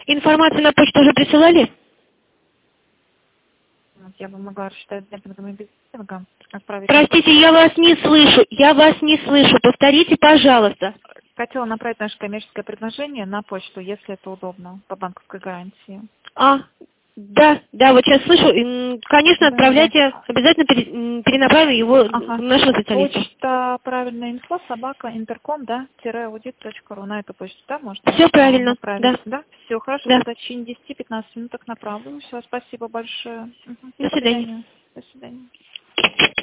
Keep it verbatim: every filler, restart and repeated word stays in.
Информацию на почту уже присылали? Вот, я бы могла рассчитать демпингом и бездемпингом, отправить на Простите, я вас не слышу. Я вас не слышу. Повторите, пожалуйста. Хотела направить наше коммерческое предложение на почту, если это удобно, по банковской гарантии. А, да, да, вот сейчас слышу. М, Конечно, Да, да. отправляйте. Обязательно пере- м, перенаправим его к Ага. нашему специалисту. Почта правильная инфо, собака, интерком, да, тире аудит точка ру. На эту почту, да, можно Все а, правильно. направить? Да, Да? Все, хорошо, да. тогда в течение десяти-пятнадцати минуток направлю. Все, спасибо большое. Мгм. До До свидания. свидания. До свидания.